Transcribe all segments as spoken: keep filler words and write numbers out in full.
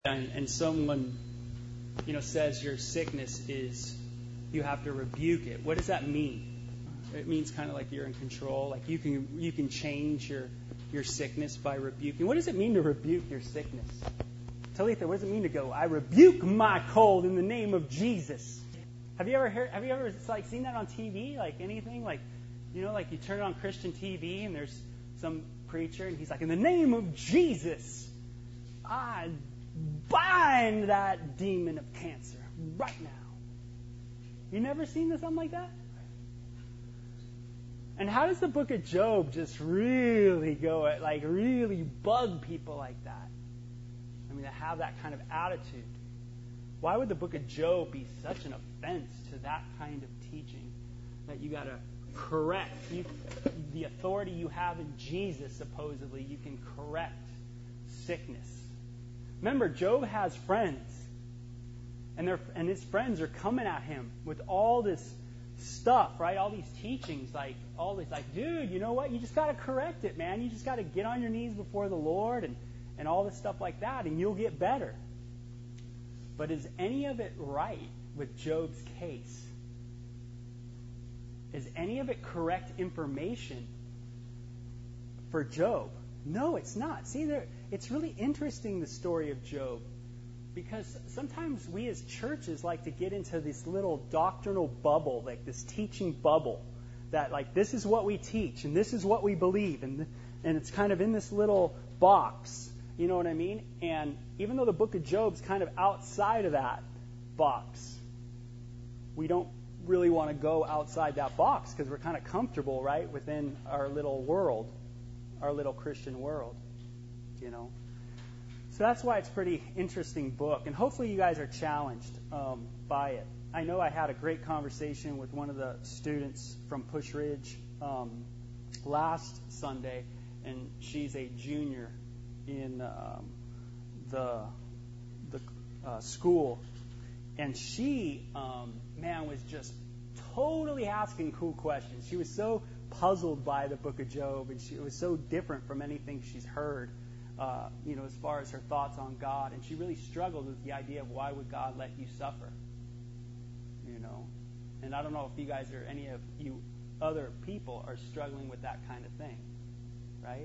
and, and someone, you know, says your sickness is, you have to rebuke it. What does that mean? It means kind of like you're in control, like you can you can change your your sickness by rebuking. What does it mean to rebuke your sickness? Talitha, what does it mean to go, I rebuke my cold in the name of Jesus? Have you ever heard? Have you ever like seen that on T V? Like anything? Like, you know, like you turn on Christian T V and there's some preacher and he's like, in the name of Jesus, I bind that demon of cancer right now. You never seen something like that? And how does the book of Job just really go at, like, really bug people like that? I mean, to have that kind of attitude. Why would the book of Job be such an offense to that kind of teaching? That you got to correct. You, the authority you have in Jesus, supposedly, you can correct sickness. Remember, Job has friends. And, they're, and his friends are coming at him with all this stuff, right? All these teachings, like all this, like, dude, you know what? You just got to correct it, man. You just got to get on your knees before the Lord and, and all this stuff like that, and you'll get better. But is any of it right with Job's case? Is any of it correct information for Job? No, it's not. See, there, it's really interesting, the story of Job. Because sometimes we as churches like to get into this little doctrinal bubble, like this teaching bubble, that like this is what we teach and this is what we believe, and and it's kind of in this little box, you know what I mean? And even though the book of Job's kind of outside of that box, we don't really want to go outside that box because we're kind of comfortable, right, within our little world, our little Christian world, you know. So that's why it's a pretty interesting book. And hopefully you guys are challenged um, by it. I know I had a great conversation with one of the students from Push Ridge um, last Sunday, and she's a junior in um, the the uh, school. And she, um, man, was just totally asking cool questions. She was so puzzled by the book of Job, and she, it was so different from anything she's heard. Uh, you know, as far as her thoughts on God, and she really struggled with the idea of why would God let you suffer, you know. And I don't know if you guys or any of you other people are struggling with that kind of thing, right?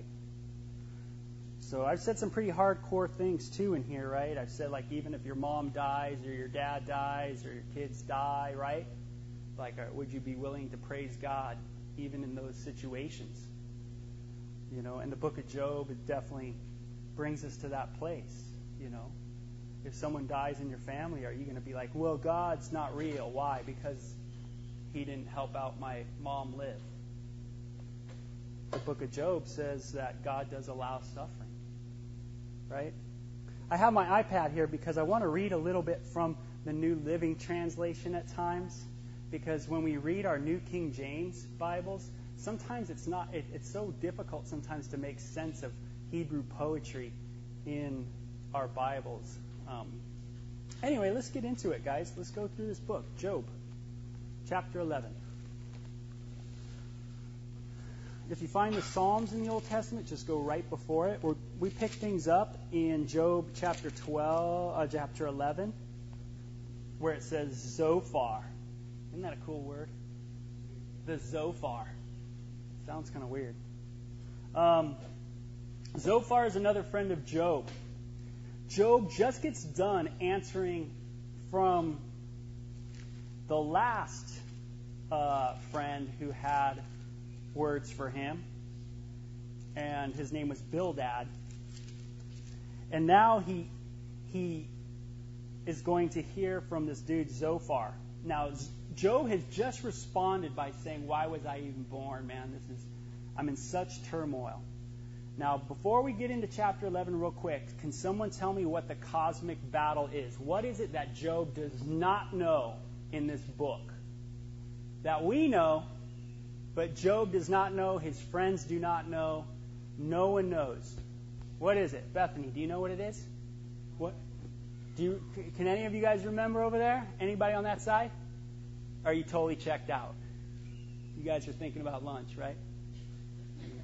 So I've said some pretty hardcore things too in here, right? I've said, like, even if your mom dies or your dad dies or your kids die, right? Like, would you be willing to praise God even in those situations? You know, and the book of Job is definitely brings us to that place, you know. If someone dies in your family, are you going to be like, well, God's not real? Why? Because he didn't help out my mom live. The book of Job says that God does allow suffering, right? I have my iPad here because I want to read a little bit from the New Living Translation at times, because when we read our New King James Bibles, sometimes it's not, it, it's so difficult sometimes to make sense of Hebrew poetry in our Bibles. Um, anyway, let's get into it, guys. Let's go through this book, Job, chapter eleven. If you find the Psalms in the Old Testament, just go right before it. We're, we pick things up in Job chapter twelve, uh, chapter eleven, where it says Zophar. Isn't that a cool word? The Zophar. Sounds kind of weird. Um, Zophar is another friend of Job. Job just gets done answering from the last uh, friend who had words for him, and his name was Bildad. And now he he is going to hear from this dude Zophar. Now, Job has just responded by saying, why was I even born, man? This is, I'm in such turmoil. Now, before we get into chapter eleven real quick, can someone tell me what the cosmic battle is? What is it that Job does not know in this book? That we know, but Job does not know, his friends do not know, no one knows. What is it? Bethany, do you know what it is? What? Do you, can any of you guys remember over there? Anybody on that side? Or are you totally checked out? You guys are thinking about lunch, right?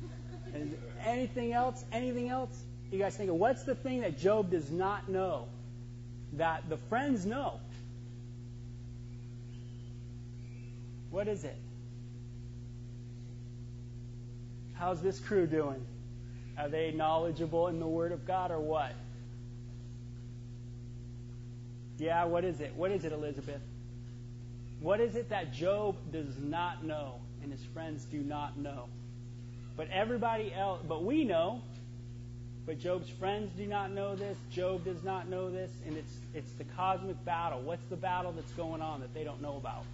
And anything else? Anything else? You guys think of what's the thing that Job does not know that the friends know. What is it? How's this crew doing? Are they knowledgeable in the Word of God or what? Yeah, what is it? What is it, Elizabeth? What is it that Job does not know and his friends do not know? But everybody else, but we know, but Job's friends do not know this, Job does not know this, and it's it's the cosmic battle. What's the battle that's going on that they don't know about?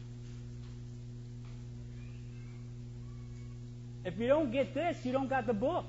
If you don't get this, you don't got the book.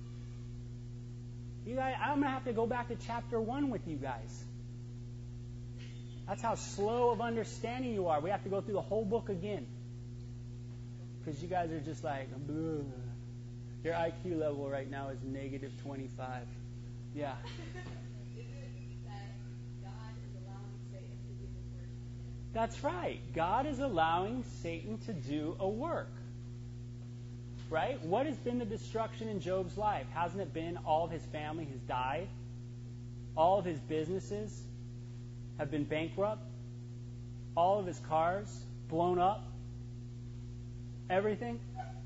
You guys, I'm going to have to go back to chapter one with you guys. That's how slow of understanding you are. We have to go through the whole book again. Because you guys are just like, bleh. Your I Q level right now is negative twenty-five. Yeah. Is it that God is allowing Satan to do his work? That's right. God is allowing Satan to do a work. Right? What has been the destruction in Job's life? Hasn't it been all of his family has died? All of his businesses have been bankrupt? All of his cars blown up? Everything?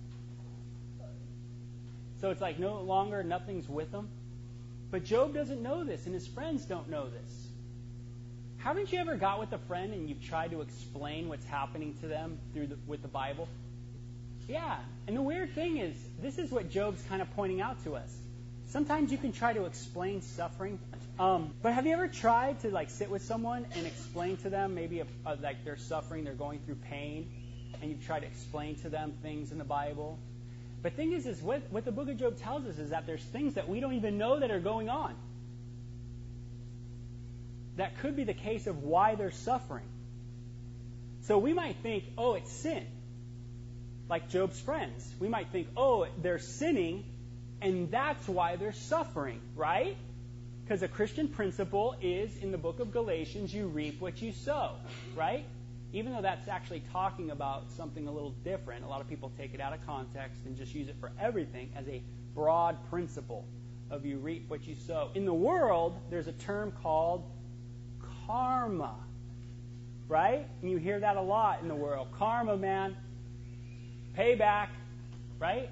So it's like no longer nothing's with him. But Job doesn't know this, and his friends don't know this. Haven't you ever got with a friend and you've tried to explain what's happening to them through the, with the Bible? Yeah. And the weird thing is, this is what Job's kind of pointing out to us. Sometimes you can try to explain suffering. Um, but have you ever tried to like sit with someone and explain to them maybe if, uh, like they're suffering, they're going through pain, and you've tried to explain to them things in the Bible? But the thing is, is what, what the book of Job tells us is that there's things that we don't even know that are going on. That could be the case of why they're suffering. So we might think, oh, it's sin. Like Job's friends. We might think, oh, they're sinning, and that's why they're suffering, right? Because a Christian principle is, in the book of Galatians, you reap what you sow, right? Even though that's actually talking about something a little different. A lot of people take it out of context and just use it for everything as a broad principle of you reap what you sow. In the world, there's a term called karma, right? And you hear that a lot in the world. Karma, man. Payback, right?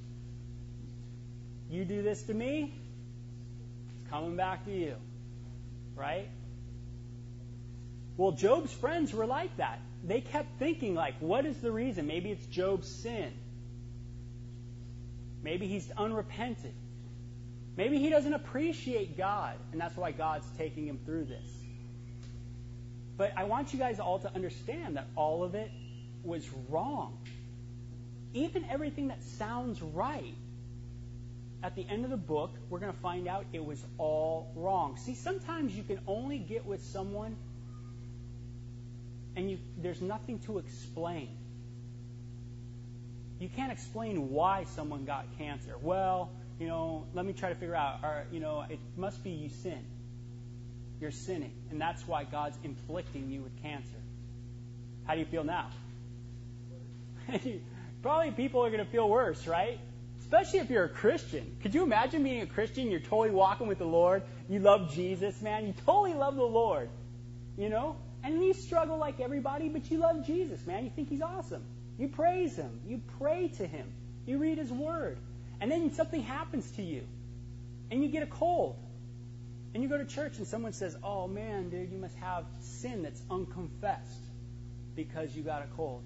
You do this to me, it's coming back to you, right? Well, Job's friends were like that. They kept thinking, like, what is the reason? Maybe it's Job's sin. Maybe he's unrepentant. Maybe he doesn't appreciate God, and that's why God's taking him through this. But I want you guys all to understand that all of it was wrong. Even everything that sounds right, at the end of the book, we're going to find out it was all wrong. See, sometimes you can only get with someone and you, there's nothing to explain. You can't explain why someone got cancer. Well, you know, let me try to figure out, or, you know, it must be you sin. You're sinning, and that's why God's inflicting you with cancer. How do you feel now? Probably people are going to feel worse, right? Especially if you're a Christian. Could you imagine being a Christian? You're totally walking with the Lord. You love Jesus, man. You totally love the Lord. You know? And you struggle like everybody, but you love Jesus, man. You think He's awesome. You praise Him. You pray to Him. You read His Word. And then something happens to you. And you get a cold. And you go to church and someone says, oh, man, dude, you must have sin that's unconfessed because you got a cold.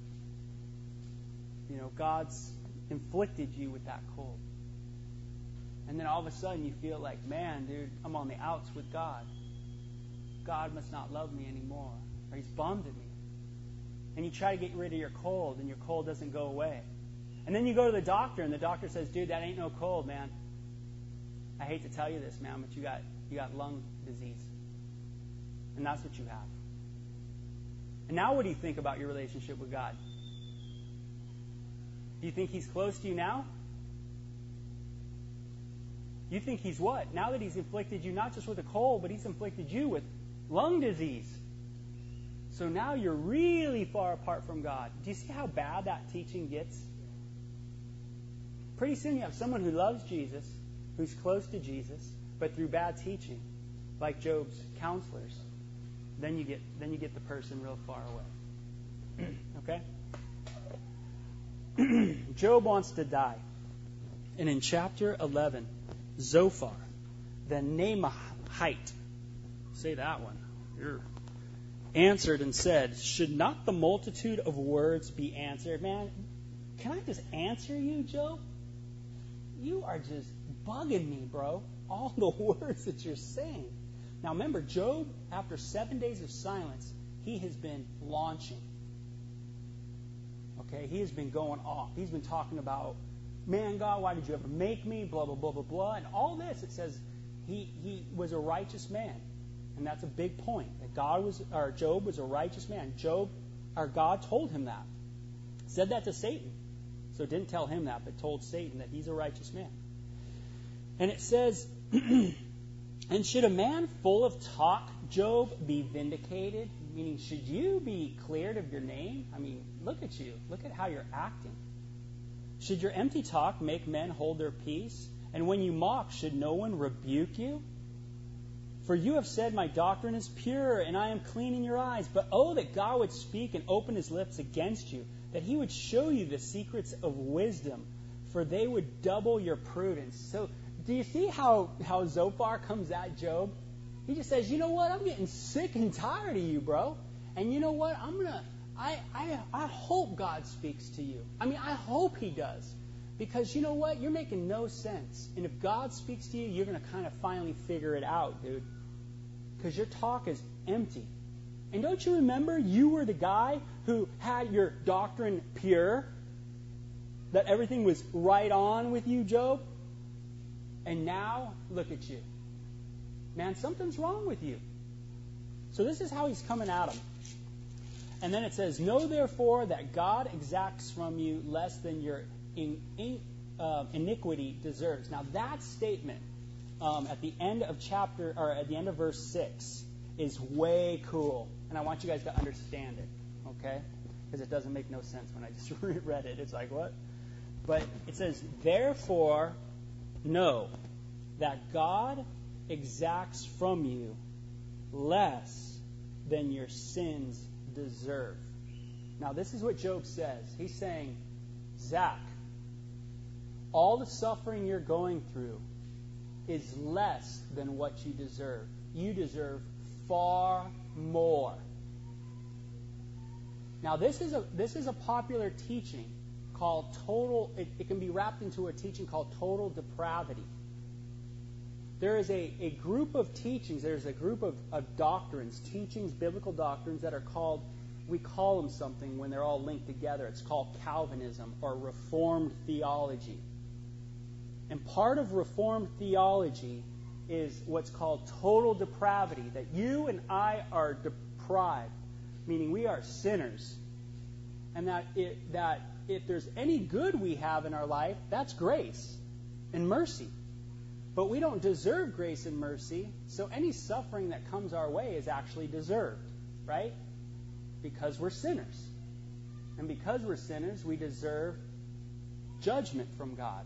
You know, God's inflicted you with that cold. And then all of a sudden you feel like, man, dude, I'm on the outs with God. God must not love me anymore. Or He's bummed at me. And you try to get rid of your cold, and your cold doesn't go away. And then you go to the doctor, and the doctor says, dude, that ain't no cold, man. I hate to tell you this, man, but you got you got lung disease. And that's what you have. And now what do you think about your relationship with God? Do you think He's close to you now? You think He's what? Now that He's inflicted you not just with a cold, but He's inflicted you with lung disease. So now you're really far apart from God. Do you see how bad that teaching gets? Pretty soon you have someone who loves Jesus, who's close to Jesus, but through bad teaching, like Job's counselors, then you get then you get the person real far away. Okay? Job wants to die. And in chapter eleven, Zophar, the Naamahite, say that one, Urgh, answered and said, should not the multitude of words be answered? Man, can I just answer you, Job? You are just bugging me, bro. All the words that you're saying. Now remember, Job, after seven days of silence, he has been launching. Okay, he has been going off. He's been talking about, man, God, why did you ever make me? Blah, blah, blah, blah, blah. And all this, it says he, he was a righteous man. And that's a big point. That God was, or Job was a righteous man. Job, or God told him that. Said that to Satan. So didn't tell him that, but told Satan that he's a righteous man. And it says, and should a man full of talk, Job, be vindicated? Meaning, should you be cleared of your name? I mean, look at you. Look at how you're acting. Should your empty talk make men hold their peace? And when you mock, should no one rebuke you? For you have said, my doctrine is pure, and I am clean in your eyes. But oh, that God would speak and open his lips against you, that he would show you the secrets of wisdom, for they would double your prudence. So, do you see how, how Zophar comes at Job? He just says, you know what, I'm getting sick and tired of you, bro. And you know what, I'm going to, I, I, I hope God speaks to you. I mean, I hope he does. Because you know what, you're making no sense. And if God speaks to you, you're going to kind of finally figure it out, dude. Because your talk is empty. And don't you remember, you were the guy who had your doctrine pure? That everything was right on with you, Job? And now, look at you. Man, something's wrong with you. So this is how he's coming at him. And then it says, know therefore that God exacts from you less than your in, in, uh, iniquity deserves. Now that statement um, at the end of chapter, or at the end of verse six, is way cool. And I want you guys to understand it, okay? Because it doesn't make no sense when I just read it. It's like, what? But it says, therefore, know that God exacts from you less than your sins deserve. Now, this is what Job says. He's saying, Zach, all the suffering you're going through is less than what you deserve. You deserve far more. Now, this is a this is a popular teaching called total, it, it can be wrapped into a teaching called total depravity. There is a, a group of teachings, there's a group of, of doctrines, teachings, biblical doctrines that are called, we call them something when they're all linked together. It's called Calvinism or Reformed theology. And part of Reformed theology is what's called total depravity, that you and I are deprived, meaning we are sinners. And that it, that if there's any good we have in our life, that's grace and mercy. But we don't deserve grace and mercy, so any suffering that comes our way is actually deserved, right? Because we're sinners. And because we're sinners, we deserve judgment from God.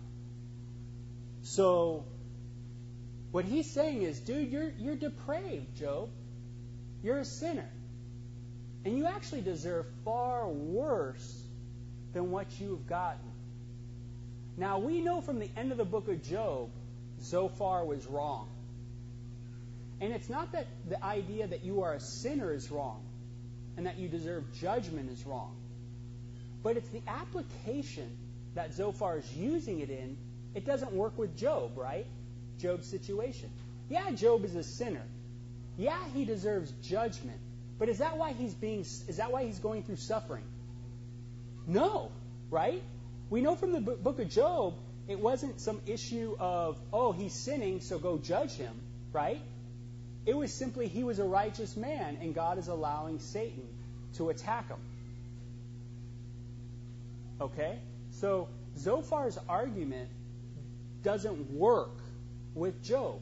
So what he's saying is, dude, you're you're depraved, Job. You're a sinner. And you actually deserve far worse than what you've gotten. Now, we know from the end of the book of Job, Zophar was wrong. And it's not that the idea that you are a sinner is wrong and that you deserve judgment is wrong. But it's the application that Zophar is using it in. It doesn't work with Job, right? Job's situation. Yeah, Job is a sinner. Yeah, he deserves judgment. But is that why he's being is that why he's going through suffering? No, right? We know from the book of Job, it wasn't some issue of, oh, he's sinning, so go judge him, right? It was simply he was a righteous man, and God is allowing Satan to attack him. Okay? So Zophar's argument doesn't work with Job.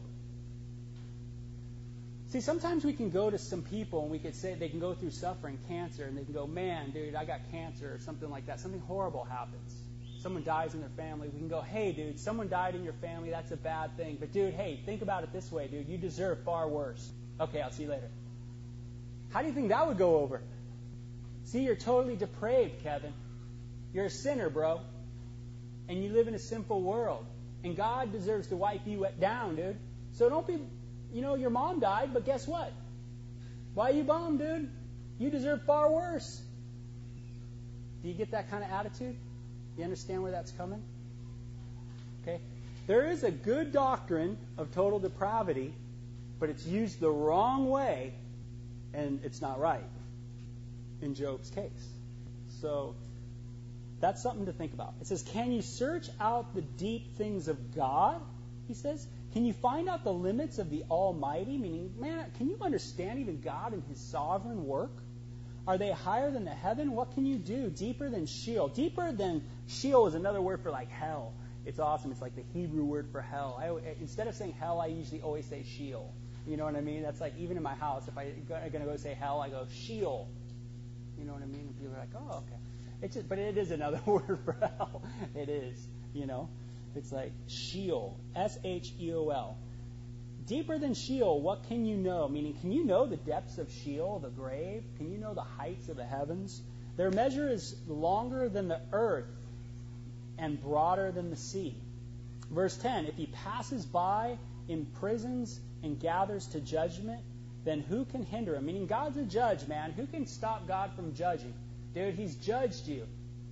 See, sometimes we can go to some people and we could say they can go through suffering, cancer, and they can go, man, dude, I got cancer or something like that. Something horrible happens. someone dies in their family, we can go, hey, dude, someone died in your family. That's a bad thing. But, dude, hey, think about it this way, dude. You deserve far worse. Okay, I'll see you later. How do you think that would go over? See, you're totally depraved, Kevin. You're a sinner, bro. And you live in a sinful world. And God deserves to wipe you down, dude. So don't be, you know, your mom died, but guess what? Why are you bummed, dude? You deserve far worse. Do you get that kind of attitude? You understand where that's coming? Okay. There is a good doctrine of total depravity, but it's used the wrong way, and it's not right in Job's case. So that's something to think about. It says, can you search out the deep things of God? He says, can you find out the limits of the Almighty? Meaning, man, can you understand even God and His sovereign work? Are they higher than the heaven? What can you do? Deeper than Sheol. Deeper than Sheol is another word for like hell. It's awesome. It's like the Hebrew word for hell. I, instead of saying hell, I usually always say Sheol. You know what I mean? That's like, even in my house, if I'm going to go say hell, I go Sheol. You know what I mean? And people are like, oh, okay. It's just, but it is another word for hell. It is, you know. It's like Sheol. S H E O L. Deeper than Sheol, what can you know? Meaning, can you know the depths of Sheol, the grave? Can you know the heights of the heavens? Their measure is longer than the earth and broader than the sea. Verse ten, if He passes by, imprisons, and gathers to judgment, then who can hinder Him? Meaning, God's a judge, man. Who can stop God from judging? Dude, He's judged you.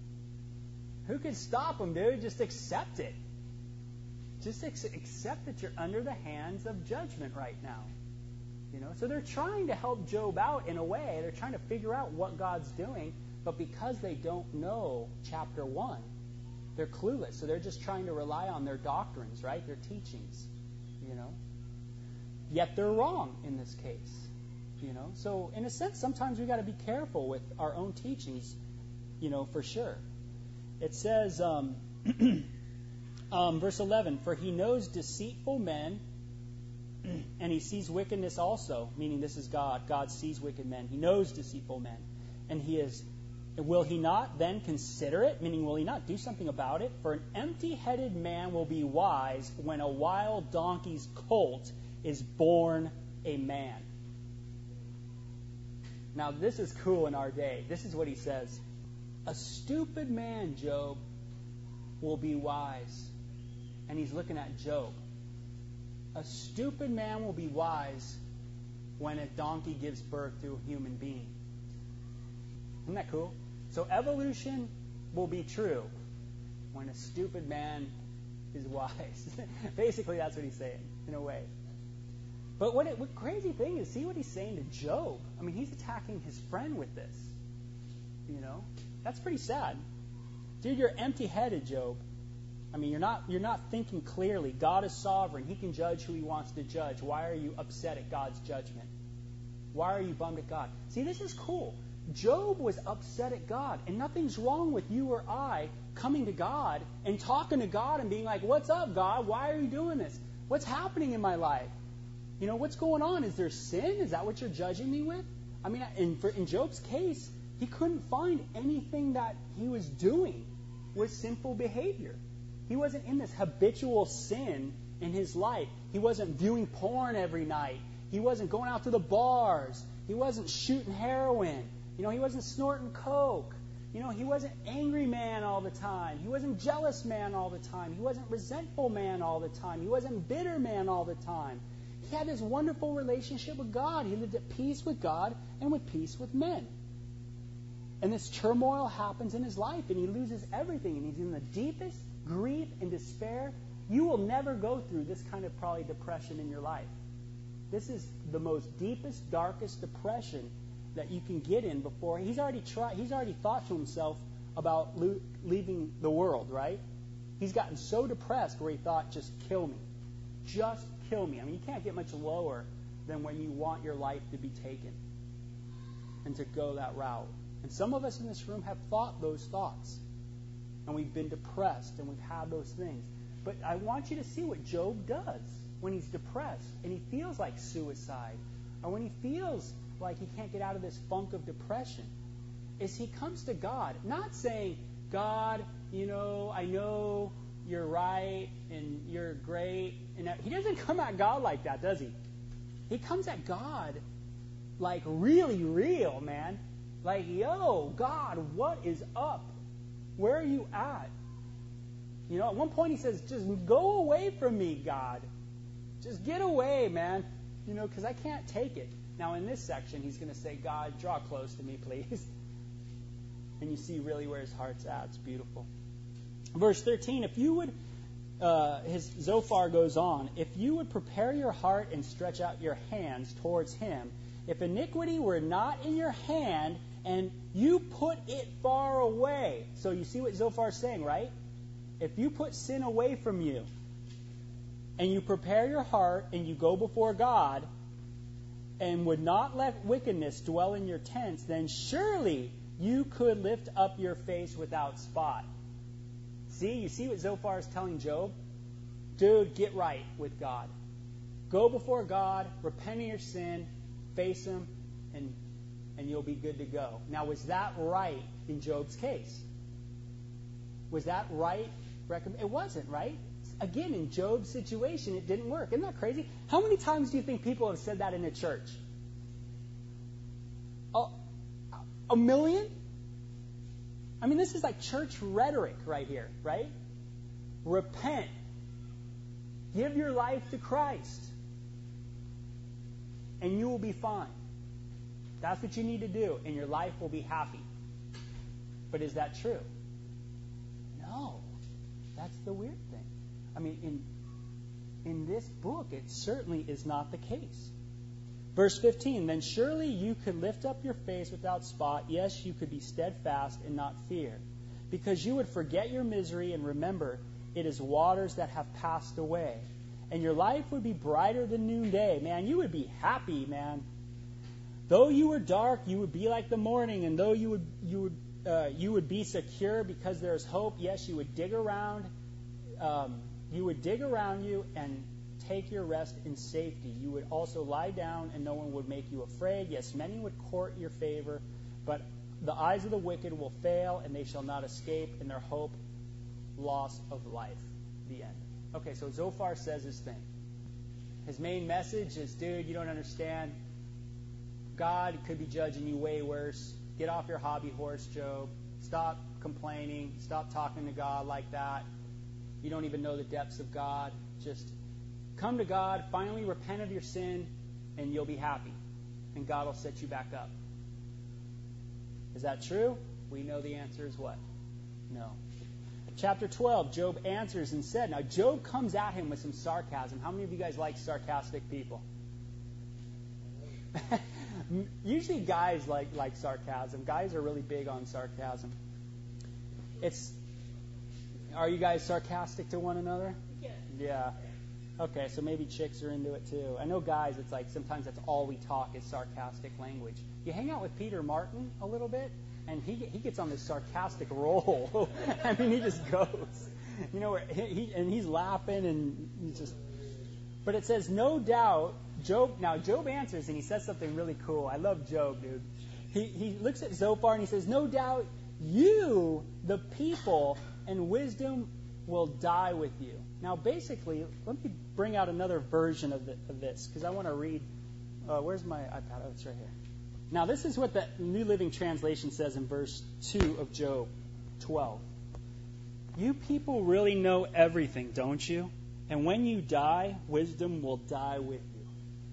Who can stop Him, dude? Just accept it. Just accept that you're under the hands of judgment right now. You know, so they're trying to help Job out in a way. They're trying to figure out what God's doing, but because they don't know chapter one, they're clueless. So they're just trying to rely on their doctrines, right? Their teachings, you know. Yet they're wrong in this case, you know. So in a sense, sometimes we got to be careful with our own teachings, you know, for sure. It says, um, Um, verse eleven, for He knows deceitful men, and He sees wickedness also, meaning this is God. God sees wicked men. He knows deceitful men. And He is, will He not then consider it? Meaning, will He not do something about it? For an empty-headed man will be wise when a wild donkey's colt is born a man. Now, this is cool in our day. This is what he says. A stupid man, Job, will be wise. And he's looking at Job. A stupid man will be wise when a donkey gives birth to a human being. Isn't that cool? So evolution will be true when a stupid man is wise. Basically, that's what he's saying, in a way. But what, it, what crazy thing is, see what he's saying to Job. I mean, he's attacking his friend with this. You know? That's pretty sad. Dude, you're empty-headed, Job. I mean, you're not you're not thinking clearly. God is sovereign. He can judge who He wants to judge. Why are you upset at God's judgment? Why are you bummed at God? See, this is cool. Job was upset at God, and nothing's wrong with you or I coming to God and talking to God and being like, what's up, God? Why are you doing this? What's happening in my life? You know, what's going on? Is there sin? Is that what you're judging me with? I mean, in, for, in Job's case, he couldn't find anything that he was doing was sinful behavior. He wasn't in this habitual sin in his life. He wasn't viewing porn every night. He wasn't going out to the bars. He wasn't shooting heroin. You know, he wasn't snorting coke. You know, he wasn't angry man all the time. He wasn't jealous man all the time. He wasn't resentful man all the time. He wasn't bitter man all the time. He had this wonderful relationship with God. He lived at peace with God and with peace with men. And this turmoil happens in his life, and he loses everything, and he's in the deepest grief and despair. You will never go through this kind of probably depression in your life. This is the most deepest, darkest depression that you can get in before. He's already tried. He's already thought to himself about lo- leaving the world, right? He's gotten so depressed where he thought, just kill me. Just kill me. I mean, you can't get much lower than when you want your life to be taken and to go that route. And some of us in this room have thought those thoughts. And we've been depressed, and we've had those things. But I want you to see what Job does when he's depressed and he feels like suicide, or when he feels like he can't get out of this funk of depression, is he comes to God, not saying, God, you know, I know you're right and you're great. And he doesn't come at God like that, does he? He comes at God like really real, man. Like, yo, God, what is up? Where are you at? You know, at one point he says, just go away from me, God. Just get away, man. You know, because I can't take it. Now, in this section, he's going to say, God, draw close to me, please. And you see really where his heart's at. It's beautiful. Verse thirteen, if you would, uh, his Zophar goes on, if you would prepare your heart and stretch out your hands towards him, if iniquity were not in your hand and you put it far away. So you see what Zophar's saying, right? If you put sin away from you and you prepare your heart and you go before God and would not let wickedness dwell in your tents, then surely you could lift up your face without spot. See, you see what Zophar is telling Job? Dude, get right with God. Go before God, repent of your sin, face him, and and you'll be good to go. Now, was that right in Job's case? Was that right? It wasn't, right? Again, in Job's situation, it didn't work. Isn't that crazy? How many times do you think people have said that in a church? A, a million? I mean, this is like church rhetoric right here, right? Repent. Give your life to Christ. And you will be fine. That's what you need to do, and your life will be happy. But is that true? No. That's the weird thing. I mean, in in this book, it certainly is not the case. Verse fifteen, then surely you could lift up your face without spot. Yes, you could be steadfast and not fear. Because you would forget your misery and remember it is waters that have passed away. And your life would be brighter than noonday. Man, you would be happy, man. Though you were dark, you would be like the morning. And though you would you would uh, you would be secure because there is hope. Yes, you would dig around. Um, you would dig around you and take your rest in safety. You would also lie down and no one would make you afraid. Yes, many would court your favor, but the eyes of the wicked will fail and they shall not escape, and their hope loss of life. The end. Okay, so Zophar says his thing. His main message is, dude, you don't understand. God could be judging you way worse. Get off your hobby horse, Job. Stop complaining. Stop talking to God like that. You don't even know the depths of God. Just come to God, finally repent of your sin, and you'll be happy. And God will set you back up. Is that true? We know the answer is what? No. Chapter twelve, Job answers and said, now Job comes at him with some sarcasm. How many of you guys like sarcastic people? Usually guys like, like sarcasm. Guys are really big on sarcasm. It's, are you guys sarcastic to one another? Yeah. Yeah. Okay, so maybe chicks are into it too. I know guys, it's like sometimes that's all we talk is sarcastic language. You hang out with Peter Martin a little bit, and he he gets on this sarcastic roll. I mean, he just goes. You know, he, he and he's laughing and he's just. But it says, no doubt, Job. Now Job answers and he says something really cool. I love Job, dude. He he looks at Zophar and he says, no doubt, you, the people, and wisdom will die with you. Now, basically, let me bring out another version of, the, of this because I want to read. Uh, where's my iPad? Oh, it's right here. Now, this is what the New Living Translation says in verse two of Job twelve. You people really know everything, don't you? And when you die, wisdom will die with you.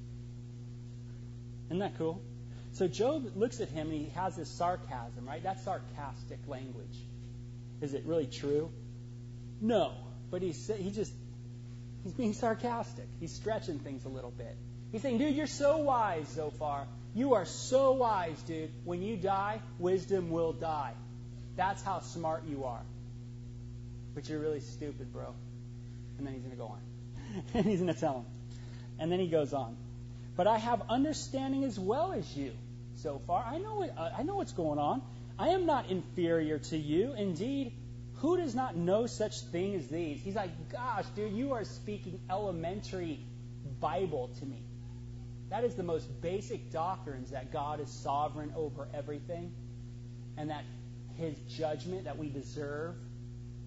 Isn't that cool? So Job looks at him and he has this sarcasm, right? That's sarcastic language. Is it really true? No. But he's he just he's being sarcastic. He's stretching things a little bit. He's saying, dude, you're so wise, Zophar. You are so wise, dude. When you die, wisdom will die. That's how smart you are. But you're really stupid, bro. And then he's going to go on. And he's going to tell him. And then he goes on. But I have understanding as well as you, Zophar. I know it, uh, I know what's going on. I am not inferior to you. Indeed, who does not know such thing as these? He's like, gosh, dude, you are speaking elementary Bible to me. That is the most basic doctrines, that God is sovereign over everything and that his judgment that we deserve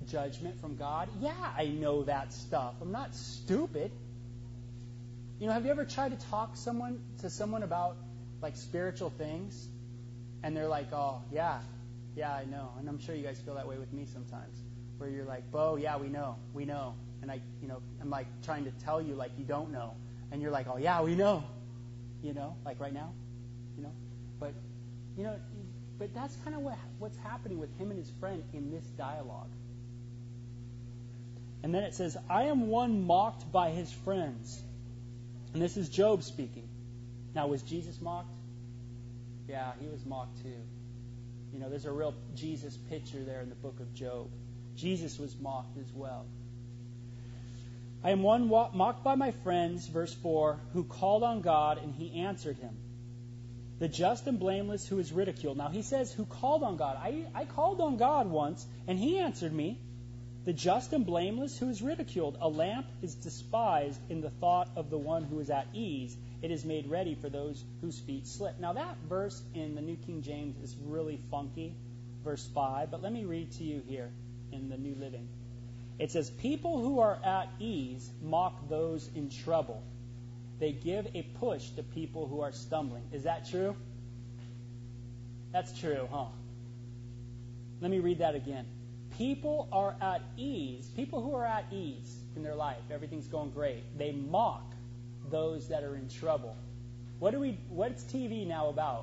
judgment from God? Yeah, I know that stuff. I'm not stupid. You know, have you ever tried to talk someone to someone about like spiritual things, and they're like, "Oh, yeah, yeah, I know," and I'm sure you guys feel that way with me sometimes, where you're like, "Bo, yeah, we know, we know," and I, you know, I'm like trying to tell you like you don't know, and you're like, "Oh, yeah, we know," you know, like right now, you know, but you know, but that's kind of what what's happening with him and his friend in this dialogue. And then it says, "I am one mocked by his friends." And this is Job speaking. Now, was Jesus mocked? Yeah, he was mocked too. You know, there's a real Jesus picture there in the book of Job. Jesus was mocked as well. "I am one wa- mocked by my friends," verse four, "who called on God, and he answered him. The just and blameless who is ridiculed." Now, he says, who called on God. I, I called on God once, and he answered me. "The just and blameless who is ridiculed. A lamp is despised in the thought of the one who is at ease. It is made ready for those whose feet slip." Now that verse in the New King James is really funky, verse five, but let me read to you here in the New Living. It says, "People who are at ease mock those in trouble. They give a push to people who are stumbling." Is that true? That's true, huh? Let me read that again. People are at ease. People who are at ease in their life, everything's going great. They mock those that are in trouble. What do we? What's T V now about?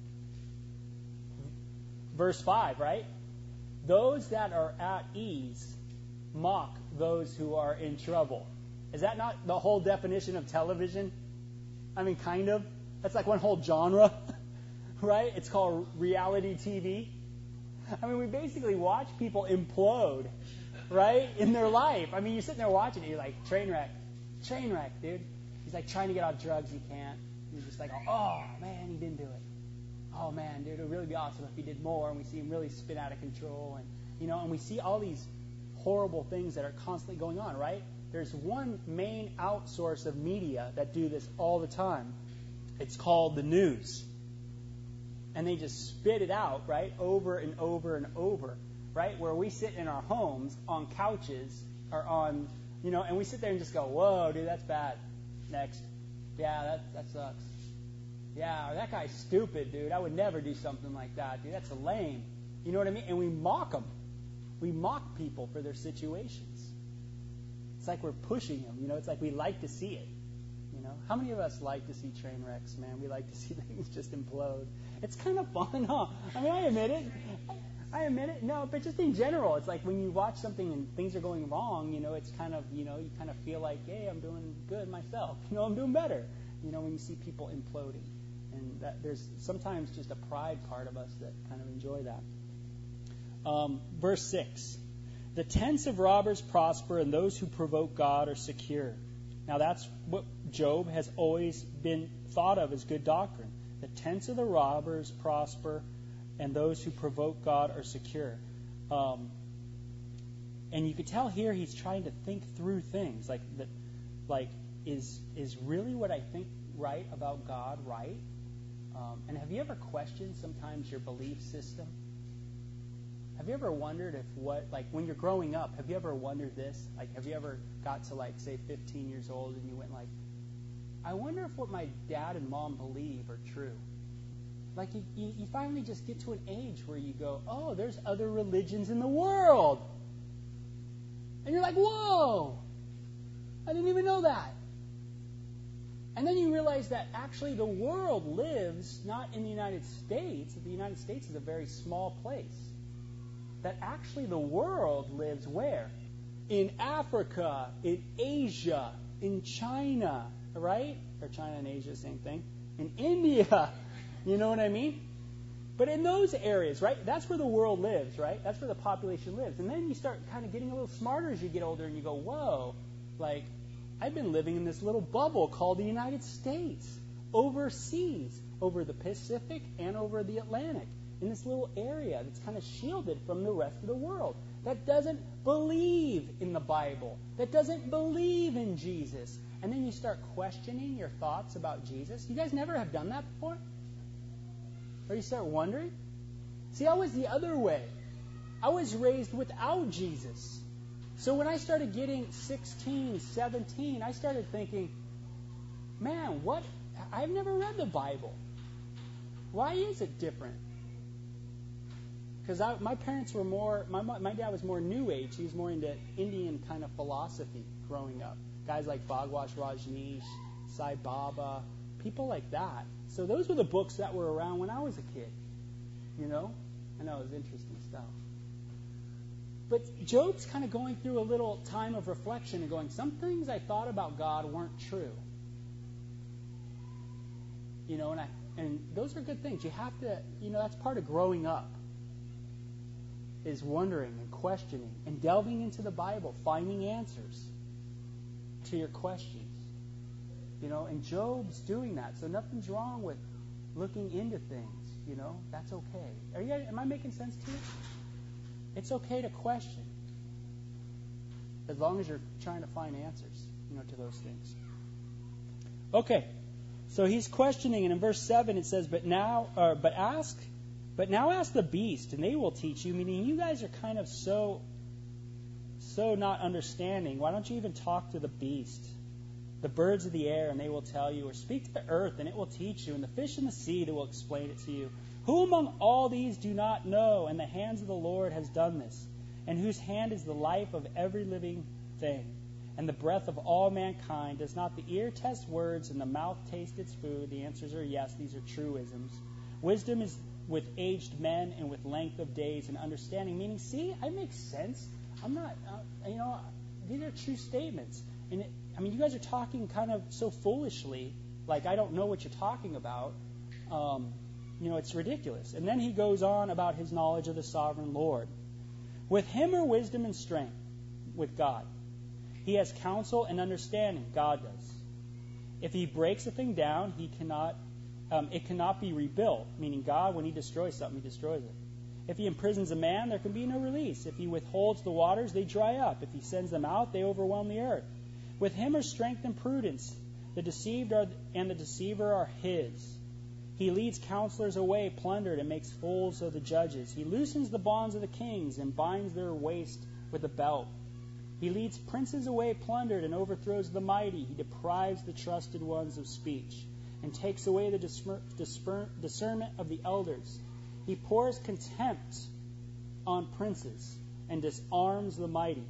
Verse five, right? Those that are at ease mock those who are in trouble. Is that not the whole definition of television? I mean, kind of. That's like one whole genre, right? It's called reality T V. I mean, we basically watch people implode, right, in their life. I mean, you're sitting there watching it, you're like, train wreck, train wreck, dude. He's like trying to get off drugs, he can't. You're just like, oh, man, he didn't do it. Oh, man, dude, it would really be awesome if he did more. And we see him really spin out of control. And, you know, and we see all these horrible things that are constantly going on, right? There's one main outsource of media that do this all the time. It's called the news. And they just spit it out, right, over and over and over, right, where we sit in our homes on couches or on, you know, and we sit there and just go, whoa, dude, that's bad. Next. Yeah, that that sucks. Yeah, or that guy's stupid, dude. I would never do something like that, dude. That's a lame. You know what I mean? And we mock them. We mock people for their situations. It's like we're pushing them. You know, it's like we like to see it. You know, how many of us like to see train wrecks, man? We like to see things just implode. It's kind of fun, huh? I mean, I admit it. I admit it. No, but just in general, it's like when you watch something and things are going wrong, you know, it's kind of, you know, you kind of feel like, hey, I'm doing good myself. You know, I'm doing better. You know, when you see people imploding. And that there's sometimes just a pride part of us that kind of enjoy that. Um, verse six. "The tents of robbers prosper, and those who provoke God are secure." Now that's what Job has always been thought of as good doctrine. The tents of the robbers prosper, and those who provoke God are secure. Um, and you could tell here he's trying to think through things like that. Like, is is really what I think right about God right? Um, and have you ever questioned sometimes your belief system? Have you ever wondered if what, like when you're growing up, have you ever wondered this? Like, have you ever got to like, say, fifteen years old and you went like, I wonder if what my dad and mom believe are true. Like you, you, you finally just get to an age where you go, oh, there's other religions in the world. And you're like, whoa, I didn't even know that. And then you realize that actually the world lives not in the United States. The United States is a very small place. That actually the world lives where? In Africa, in Asia, in China, right? Or China and Asia, same thing. In India, you know what I mean? But in those areas, right? That's where the world lives, right? That's where the population lives. And then you start kind of getting a little smarter as you get older and you go, whoa, like, I've been living in this little bubble called the United States, overseas, over the Pacific and over the Atlantic, in this little area that's kind of shielded from the rest of the world, that doesn't believe in the Bible, that doesn't believe in Jesus. And then you start questioning your thoughts about Jesus. You guys never have done that before? Or you start wondering? See, I was the other way. I was raised without Jesus. So when I started getting sixteen, seventeen, I started thinking, man, what? I've never read the Bible. Why is it different? Because my parents were more, my, my dad was more New Age. He was more into Indian kind of philosophy growing up. Guys like Bhagwan Rajneesh, Sai Baba, people like that. So those were the books that were around when I was a kid. You know? I know, it was interesting stuff. But Job's kind of going through a little time of reflection and going, some things I thought about God weren't true. You know, and I, and those are good things. You have to, you know, that's part of growing up, is wondering and questioning and delving into the Bible, finding answers to your questions. You know, and Job's doing that. So nothing's wrong with looking into things, you know. That's okay. Are you, am I making sense to you? It's okay to question, as long as you're trying to find answers, you know, to those things. Okay, so he's questioning, and in verse seven it says, "But now, or but ask, but now ask the beast, and they will teach you." Meaning, you guys are kind of so, so not understanding. Why don't you even talk to the beast, the birds of the air, and they will tell you, or speak to the earth, and it will teach you, and the fish in the sea, that will explain it to you. Who among all these do not know? And the hands of the Lord has done this, and whose hand is the life of every living thing, and the breath of all mankind. Does not the ear test words, and the mouth taste its food? The answers are yes. These are truisms. Wisdom is with aged men, and with length of days, and understanding. Meaning, see, it makes sense. I'm not, uh, you know, these are true statements. And it, I mean, you guys are talking kind of so foolishly, like I don't know what you're talking about. Um, You know, it's ridiculous. And then he goes on about his knowledge of the sovereign Lord. With him are wisdom and strength, with God. He has counsel and understanding, God does. If he breaks a thing down, he cannot, um, it cannot be rebuilt. Meaning God, when he destroys something, he destroys it. If he imprisons a man, there can be no release. If he withholds the waters, they dry up. If he sends them out, they overwhelm the earth. With him are strength and prudence. The deceived are, and the deceiver are his. He leads counselors away plundered, and makes fools of the judges. He loosens the bonds of the kings and binds their waist with a belt. He leads princes away plundered and overthrows the mighty. He deprives the trusted ones of speech and takes away the dismer- disper- discernment of the elders. He pours contempt on princes and disarms the mighty.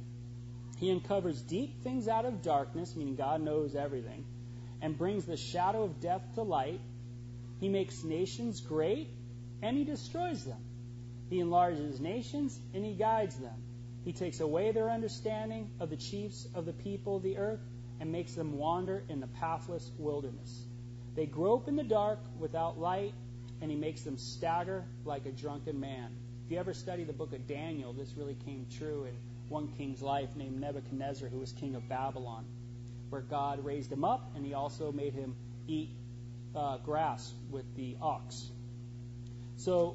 He uncovers deep things out of darkness, meaning God knows everything, and brings the shadow of death to light. He makes nations great, and he destroys them. He enlarges nations, and he guides them. He takes away their understanding of the chiefs of the people of the earth, and makes them wander in the pathless wilderness. They grope in the dark without light, and he makes them stagger like a drunken man. If you ever study the book of Daniel, this really came true in one king's life named Nebuchadnezzar, who was king of Babylon, where God raised him up, and he also made him eat Uh, grass with the ox. So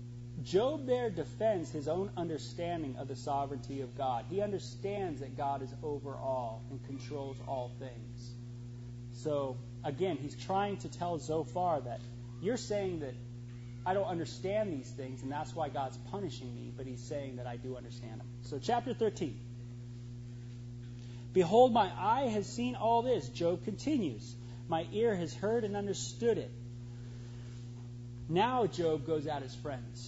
Job there defends his own understanding of the sovereignty of God. He understands that God is over all and controls all things. So again, he's trying to tell Zophar that you're saying that I don't understand these things, and that's why God's punishing me, but he's saying that I do understand them. So chapter thirteen. Behold, my eye has seen all this. Job continues. My ear has heard and understood it. Now Job goes at his friends.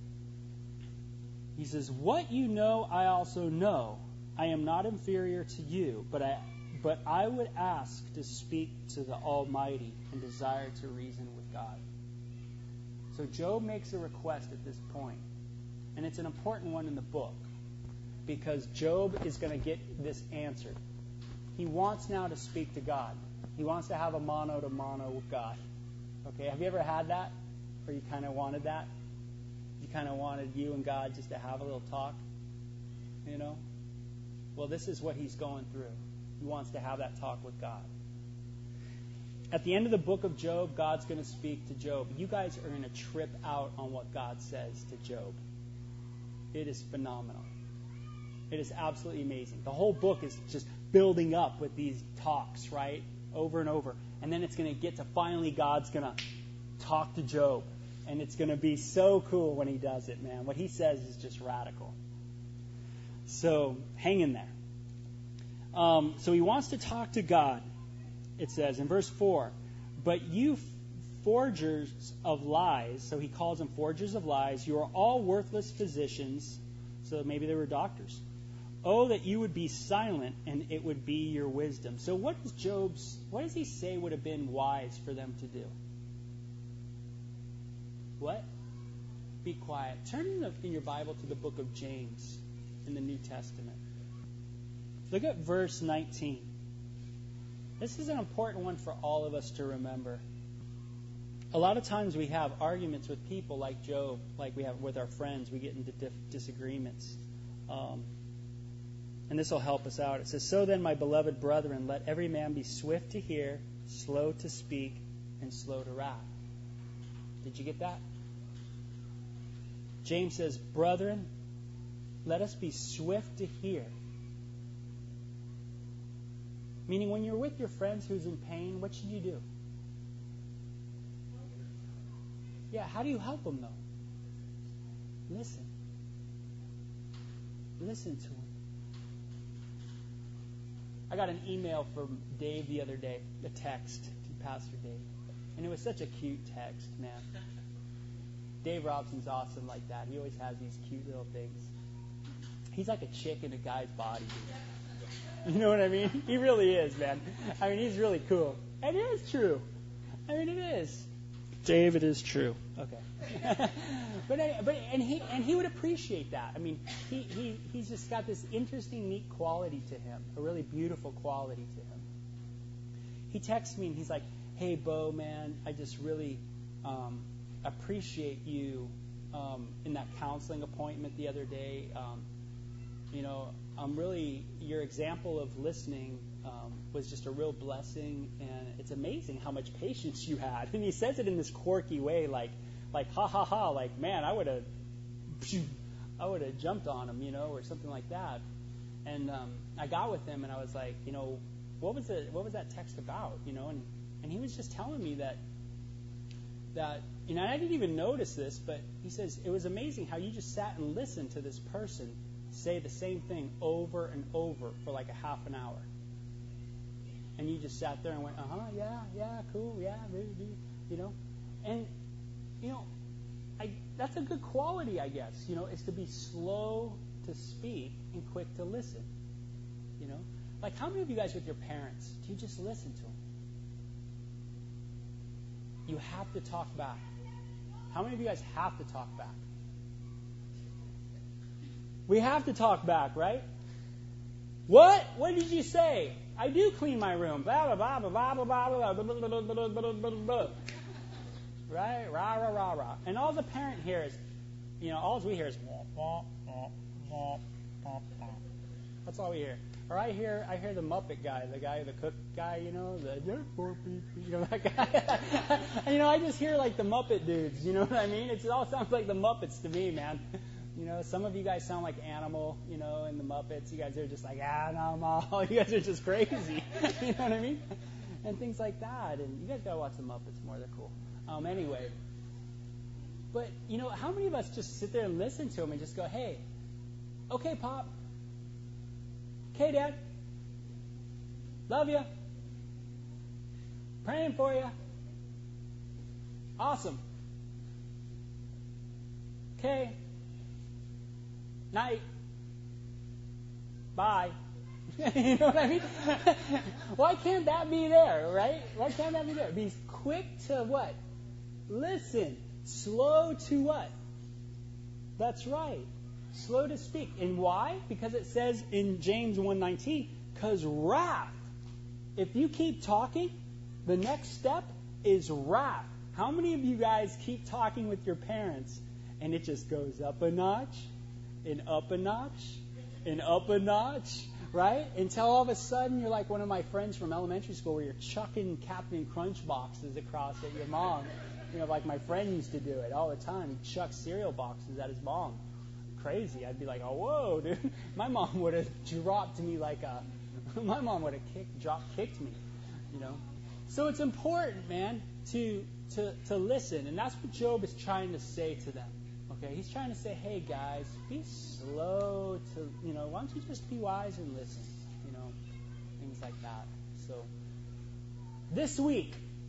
He says, what you know, I also know. I am not inferior to you, but I, but I would ask to speak to the Almighty and desire to reason with God. So Job makes a request at this point, and it's an important one in the book, because Job is going to get this answered. He wants now to speak to God. He wants to have a mano to mano with God. Okay, have you ever had that? Or you kind of wanted that? You kind of wanted you and God just to have a little talk? You know? Well, this is what he's going through. He wants to have that talk with God. At the end of the book of Job, God's going to speak to Job. You guys are going to trip out on what God says to Job. It is phenomenal. It is absolutely amazing. The whole book is just building up with these talks, right? Over and over. And then it's going to get to finally God's going to talk to Job. And it's going to be so cool when he does it, man. What he says is just radical. So hang in there. Um, so he wants to talk to God. It says in verse four, but you forgers of lies, so he calls them forgers of lies, you are all worthless physicians. So maybe they were doctors. Oh, that you would be silent, and it would be your wisdom. So what is Job's, what does he say would have been wise for them to do? What? Be quiet. Turn in, the, in your Bible to the book of James in the New Testament. Look at verse nineteen. This is an important one for all of us to remember. A lot of times we have arguments with people like Job, like we have with our friends. We get into dif- disagreements. Um, and this will help us out. It says, so then, my beloved brethren, let every man be swift to hear, slow to speak, and slow to wrath. Did you get that? James says, brethren, let us be swift to hear. Meaning when you're with your friends who's in pain, what should you do? Yeah, how do you help them, though? Listen. Listen to them. I got an email from Dave the other day, a text to Pastor Dave. And it was such a cute text, man. Dave Robson's awesome like that. He always has these cute little things. He's like a chick in a guy's body. You know what I mean? He really is, man. I mean, he's really cool. And it is true. I mean, it is. Dave, it is true. Okay. but but and he and he would appreciate that. I mean, he, he he's just got this interesting, neat quality to him, a really beautiful quality to him. He texts me and he's like, "Hey, Bo, man, I just really um, appreciate you um, in that counseling appointment the other day. Um, you know, I'm really your example of listening." Um, was just a real blessing, and it's amazing how much patience you had. And he says it in this quirky way, like, like ha ha ha, like man, I would have, I would have jumped on him, you know, or something like that. And um, I got with him, and I was like, you know, what was it? What was that text about, you know? And and he was just telling me that that you know, and I didn't even notice this, but he says it was amazing how you just sat and listened to this person say the same thing over and over for like a half an hour. And you just sat there and went, uh-huh, yeah, yeah, cool, yeah, you know. And, you know, I, that's a good quality, I guess, you know, is to be slow to speak and quick to listen, you know. Like, how many of you guys with your parents, do you just listen to them? You have to talk back. How many of you guys have to talk back? We have to talk back, right? What? What did you say? I do clean my room. Blah, blah, blah, blah, blah, blah, blah, blah, blah, blah, blah. Right? Rah, rah, rah, rah. And all the parent hears, you know, all we hear is wah, wah, wah, wah, wah, wah. That's all we hear. Or I hear I hear the Muppet guy, the guy, the cook guy, you know, the you know, that guy. You know, I just hear like the Muppet dudes, you know what I mean? It's, it all sounds like the Muppets to me, man. You know, some of you guys sound like Animal, you know, in the Muppets. You guys are just like, Animal. You guys are just crazy. You know what I mean? And things like that. And you guys got to watch the Muppets more. They're cool. Um, anyway. But, you know, how many of us just sit there and listen to them and just go, hey, okay, Pop. Okay, Dad. Love you. Praying for you. Awesome. Okay. Night. Bye. You know what I mean? Why can't that be there, right? Why can't that be there? Be quick to what? Listen. Slow to what? That's right. Slow to speak. And why? Because it says in James one nineteen, because wrath. If you keep talking, the next step is wrath. How many of you guys keep talking with your parents and it just goes up a notch? And up a notch, and up a notch, right? Until all of a sudden you're like one of my friends from elementary school where you're chucking Captain Crunch boxes across at your mom. You know, like my friend used to do it all the time. He'd chuck cereal boxes at his mom. Crazy. I'd be like, oh, whoa, dude. My mom would have dropped me like a, my mom would have kicked, drop kicked me, you know. So it's important, man, to to, to listen. And that's what Job is trying to say to them. Okay, he's trying to say, hey guys, be slow to, you know, why don't you just be wise and listen, you know, things like that. So this week,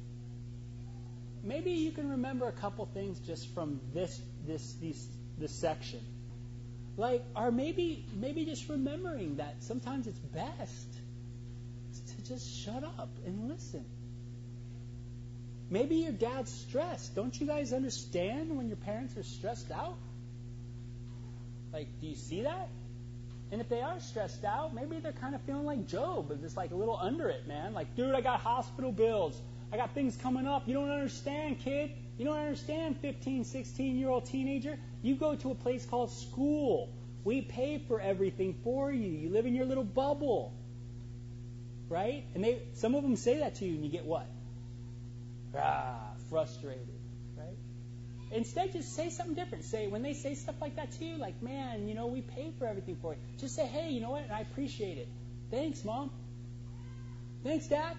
maybe you can remember a couple things just from this this these this section. Like, or maybe maybe just remembering that sometimes it's best to just shut up and listen. Maybe your dad's stressed. Don't you guys understand when your parents are stressed out? Like, do you see that? And if they are stressed out, maybe they're kind of feeling like Job, just like a little under it, man. Like, dude, I got hospital bills. I got things coming up. You don't understand, kid. You don't understand, fifteen, sixteen-year-old teenager. You go to a place called school. We pay for everything for you. You live in your little bubble. Right? And they, some of them say that to you, and you get what? Ah, frustrated. Right? Instead, just say something different. Say, when they say stuff like that to you, like, man, you know, we pay for everything for you. Just say, hey, you know what? I appreciate it. Thanks, Mom. Thanks, Dad.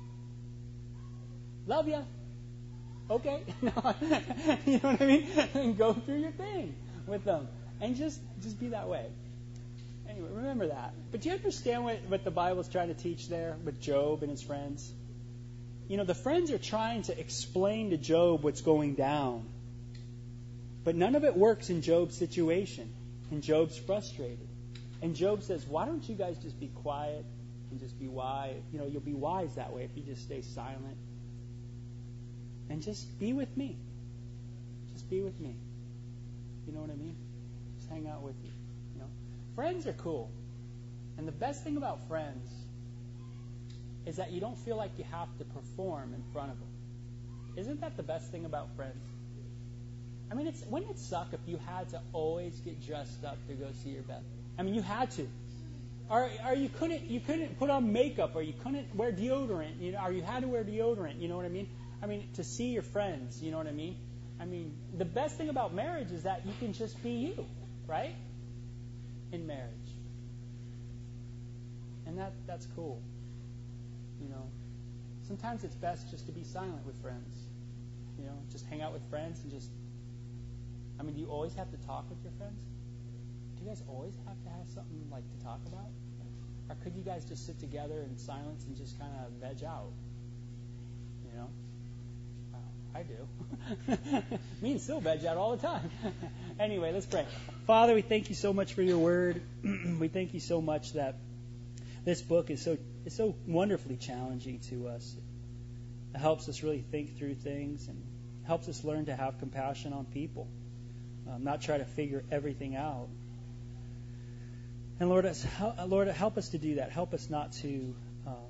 Love ya. Okay. You know what I mean? And go through your thing with them. And just, just be that way. Anyway, remember that. But do you understand what, what the Bible's trying to teach there with Job and his friends? You know, the friends are trying to explain to Job what's going down. But none of it works in Job's situation. And Job's frustrated. And Job says, why don't you guys just be quiet and just be wise? You know, you'll be wise that way if you just stay silent. And just be with me. Just be with me. You know what I mean? Just hang out with you. You know, friends are cool. And the best thing about friends is that you don't feel like you have to perform in front of them. Isn't that the best thing about friends? I mean, it's wouldn't it suck if you had to always get dressed up to go see your best? I mean, you had to. Or, or you couldn't you couldn't put on makeup, or you couldn't wear deodorant, you know, or you had to wear deodorant, you know what I mean? I mean, to see your friends, you know what I mean? I mean, the best thing about marriage is that you can just be you, right? In marriage. And that that's cool. You know, sometimes it's best just to be silent with friends. You know, just hang out with friends and just, I mean, do you always have to talk with your friends? Do you guys always have to have something like to talk about? Or could you guys just sit together in silence and just kind of veg out? You know? I do. Me and Sil veg out all the time. Anyway, let's pray. Father, we thank you so much for your word. We thank you so much that this book is so is so wonderfully challenging to us. It helps us really think through things and helps us learn to have compassion on people, um, not try to figure everything out. And Lord, us, Lord, help us to do that. Help us not to um,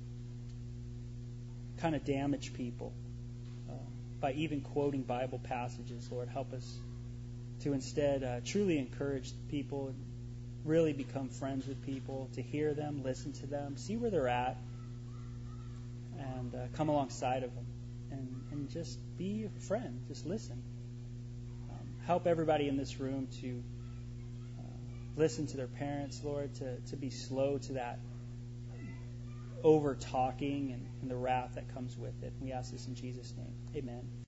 kind of damage people uh, by even quoting Bible passages. Lord, help us to instead uh, truly encourage people and really become friends with people, to hear them, listen to them, see where they're at, and uh, come alongside of them, and, and just be a friend. Just listen. Um, help everybody in this room to listen to their parents, Lord, to, to be slow to that over-talking and, and the wrath that comes with it. We ask this in Jesus' name. Amen.